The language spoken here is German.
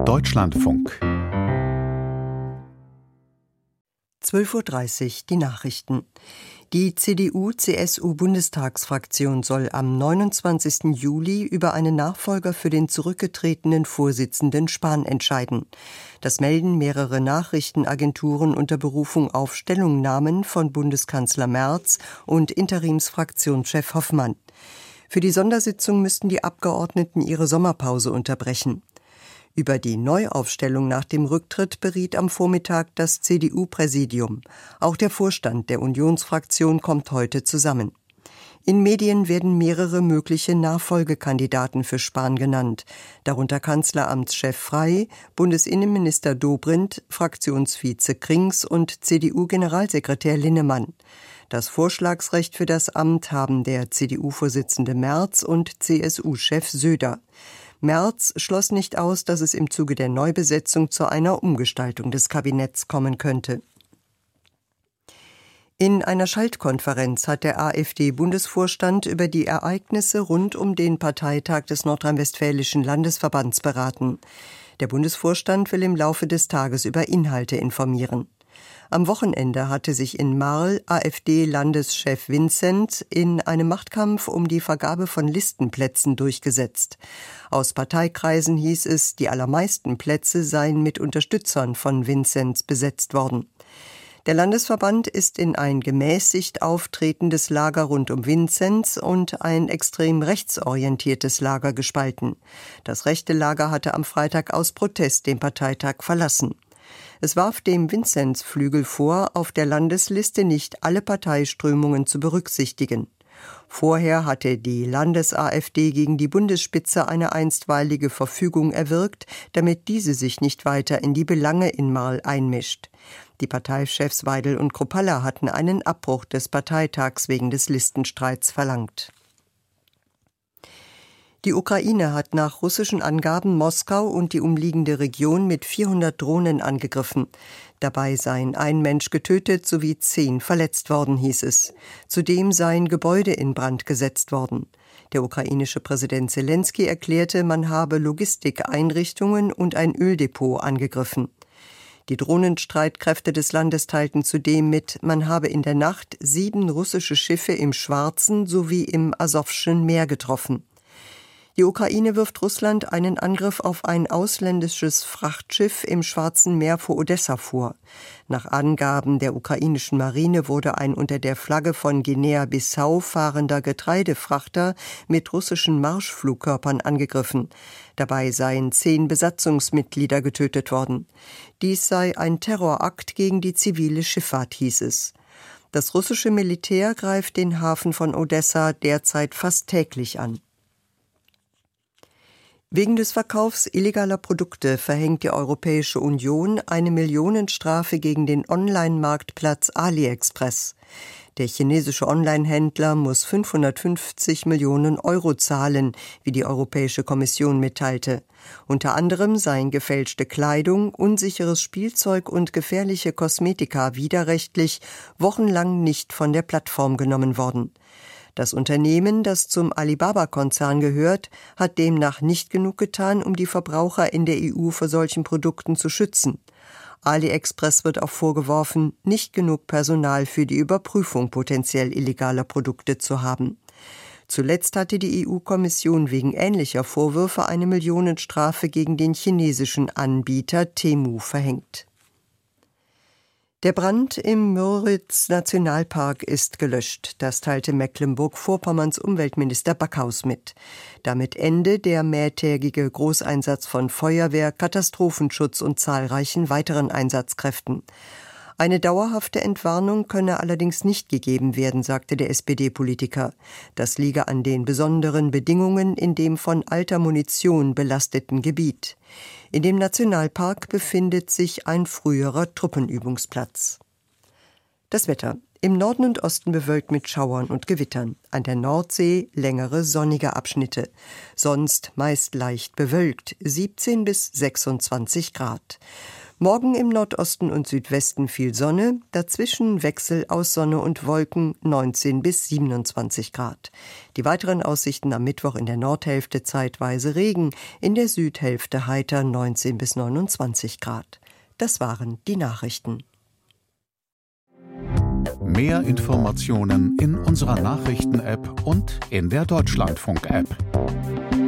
Deutschlandfunk 12:30 Uhr die Nachrichten. Die CDU-CSU-Bundestagsfraktion soll am 29. Juli über einen Nachfolger für den zurückgetretenen Vorsitzenden Spahn entscheiden. Das melden mehrere Nachrichtenagenturen unter Berufung auf Stellungnahmen von Bundeskanzler Merz und Interimsfraktionschef Hoffmann. Für die Sondersitzung müssten die Abgeordneten ihre Sommerpause unterbrechen. Über die Neuaufstellung nach dem Rücktritt beriet am Vormittag das CDU-Präsidium. Auch der Vorstand der Unionsfraktion kommt heute zusammen. In Medien werden mehrere mögliche Nachfolgekandidaten für Spahn genannt, darunter Kanzleramtschef Frey, Bundesinnenminister Dobrindt, Fraktionsvize Krings und CDU-Generalsekretär Linnemann. Das Vorschlagsrecht für das Amt haben der CDU-Vorsitzende Merz und CSU-Chef Söder. Merz schloss nicht aus, dass es im Zuge der Neubesetzung zu einer Umgestaltung des Kabinetts kommen könnte. In einer Schaltkonferenz hat der AfD-Bundesvorstand über die Ereignisse rund um den Parteitag des Nordrhein-Westfälischen Landesverbands beraten. Der Bundesvorstand will im Laufe des Tages über Inhalte informieren. Am Wochenende hatte sich in Marl AfD-Landeschef Vincent in einem Machtkampf um die Vergabe von Listenplätzen durchgesetzt. Aus Parteikreisen hieß es, die allermeisten Plätze seien mit Unterstützern von Vincents besetzt worden. Der Landesverband ist in ein gemäßigt auftretendes Lager rund um Vinzenz und ein extrem rechtsorientiertes Lager gespalten. Das rechte Lager hatte am Freitag aus Protest den Parteitag verlassen. Es warf dem Vinzenz-Flügel vor, auf der Landesliste nicht alle Parteiströmungen zu berücksichtigen. Vorher hatte die Landes-AfD gegen die Bundesspitze eine einstweilige Verfügung erwirkt, damit diese sich nicht weiter in die Belange in Marl einmischt. Die Parteichefs Weidel und Kruppalla hatten einen Abbruch des Parteitags wegen des Listenstreits verlangt. Die Ukraine hat nach russischen Angaben Moskau und die umliegende Region mit 400 Drohnen angegriffen. Dabei seien ein Mensch getötet sowie 10 verletzt worden, hieß es. Zudem seien Gebäude in Brand gesetzt worden. Der ukrainische Präsident Selenskyj erklärte, man habe Logistikeinrichtungen und ein Öldepot angegriffen. Die Drohnenstreitkräfte des Landes teilten zudem mit, man habe in der Nacht 7 russische Schiffe im Schwarzen sowie im Asowschen Meer getroffen. Die Ukraine wirft Russland einen Angriff auf ein ausländisches Frachtschiff im Schwarzen Meer vor Odessa vor. Nach Angaben der ukrainischen Marine wurde ein unter der Flagge von Guinea-Bissau fahrender Getreidefrachter mit russischen Marschflugkörpern angegriffen. Dabei seien 10 Besatzungsmitglieder getötet worden. Dies sei ein Terrorakt gegen die zivile Schifffahrt, hieß es. Das russische Militär greift den Hafen von Odessa derzeit fast täglich an. Wegen des Verkaufs illegaler Produkte verhängt die Europäische Union eine Millionenstrafe gegen den Online-Marktplatz AliExpress. Der chinesische Online-Händler muss 550 Millionen Euro zahlen, wie die Europäische Kommission mitteilte. Unter anderem seien gefälschte Kleidung, unsicheres Spielzeug und gefährliche Kosmetika widerrechtlich wochenlang nicht von der Plattform genommen worden. Das Unternehmen, das zum Alibaba-Konzern gehört, hat demnach nicht genug getan, um die Verbraucher in der EU vor solchen Produkten zu schützen. AliExpress wird auch vorgeworfen, nicht genug Personal für die Überprüfung potenziell illegaler Produkte zu haben. Zuletzt hatte die EU-Kommission wegen ähnlicher Vorwürfe eine Millionenstrafe gegen den chinesischen Anbieter Temu verhängt. Der Brand im Müritz-Nationalpark ist gelöscht. Das teilte Mecklenburg-Vorpommerns Umweltminister Backhaus mit. Damit Ende der mehrtägige Großeinsatz von Feuerwehr, Katastrophenschutz und zahlreichen weiteren Einsatzkräften. Eine dauerhafte Entwarnung könne allerdings nicht gegeben werden, sagte der SPD-Politiker. Das liege an den besonderen Bedingungen in dem von alter Munition belasteten Gebiet. In dem Nationalpark befindet sich ein früherer Truppenübungsplatz. Das Wetter. Im Norden und Osten bewölkt mit Schauern und Gewittern. An der Nordsee längere sonnige Abschnitte. Sonst meist leicht bewölkt, 17 bis 26 Grad. Morgen im Nordosten und Südwesten viel Sonne, dazwischen Wechsel aus Sonne und Wolken, 19 bis 27 Grad. Die weiteren Aussichten am Mittwoch in der Nordhälfte zeitweise Regen, in der Südhälfte heiter, 19 bis 29 Grad. Das waren die Nachrichten. Mehr Informationen in unserer Nachrichten-App und in der Deutschlandfunk-App.